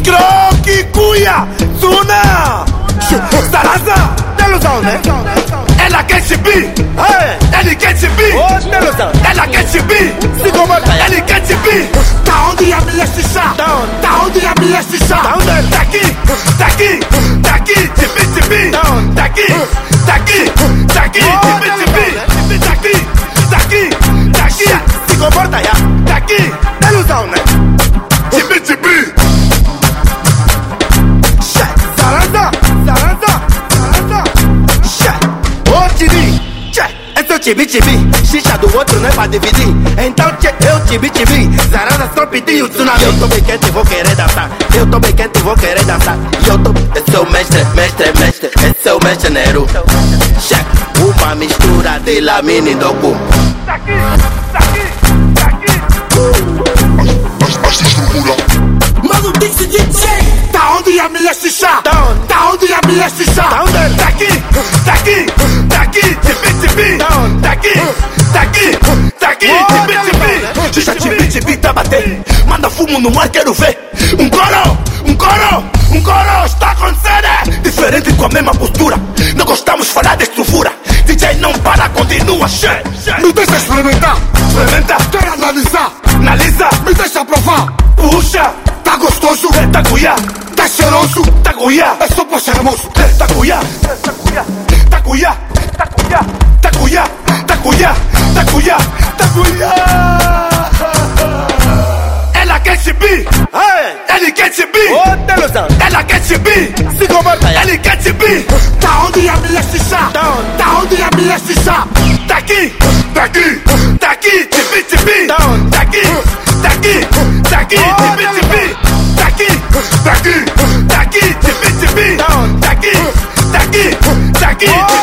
Croque, cuia, Zuna, Zaraza, Nelozão, né? Ela quer chibi, ele quer chibi, ela quer chibi, ele quer chibi. Tá onde a minha xixá? Tá onde a minha xixá? Tá aqui, tá aqui, tá aqui, chibi, chibi. Tá aqui, tá aqui, tá aqui, chibi, chibi. Tá aqui, tá aqui, tá aqui, se comporta já. Tá aqui, Nelozão, né? Chibi, chibi. Zaraza, Zaraza, Zaraza. É seu tibi-tibi, xixa do outro não é pra dividir. Então eu tibi-tibi, Zaraza só pediu tsunami. Eu tô bem quente e vou querer dançar. Eu tô bem quente e vou querer dançar. Esse é o mestre, mestre, mestre. Esse é o mestre Nero. Uma mistura de Lamine e Doku. Tá aqui, tá aqui, tá aqui. As estrutura. Mano, Dixie DJ. Tá onde a minha xixá? Tá onde a minha xixá? Tá aqui, tá aqui, tá aqui, tibi-tibi. Tá aqui, tá aqui, tá aqui, tibi-tibi. Xixá, tibi-tibi, tá batendo. Manda fumo no ar, quero ver. Um coro, um coro, um coro. Está acontecendo. Diferente com a mesma postura. Não gostamos de falar de estrutura. DJ não para, continua, me deixa experimentar. Experimenta, quero analisar. Analisa, me deixa provar. Puxa, tá gostoso, tá cuiá. Tá cheiroso, tá cuiá. É só pra ser hermoso, tá cuiá. Tá cuiá, tá cuiá, tá cuiá, tá cuiá, tá cuiá, tá cuiá. Ela quer chibi, ele quer chibi. Ela quer chibi, se comporta, ele quer chibi. Tá onde a minha xixá? Tá onde a minha xixá? Tá aqui, tá aqui, tá aqui, tibi-tibi. Tá aqui, tá aqui, tá aqui, tibi-tibi. Tá aqui, tá aqui, tá aqui, tibi-tibi. Tá aqui, tá aqui, tá aqui.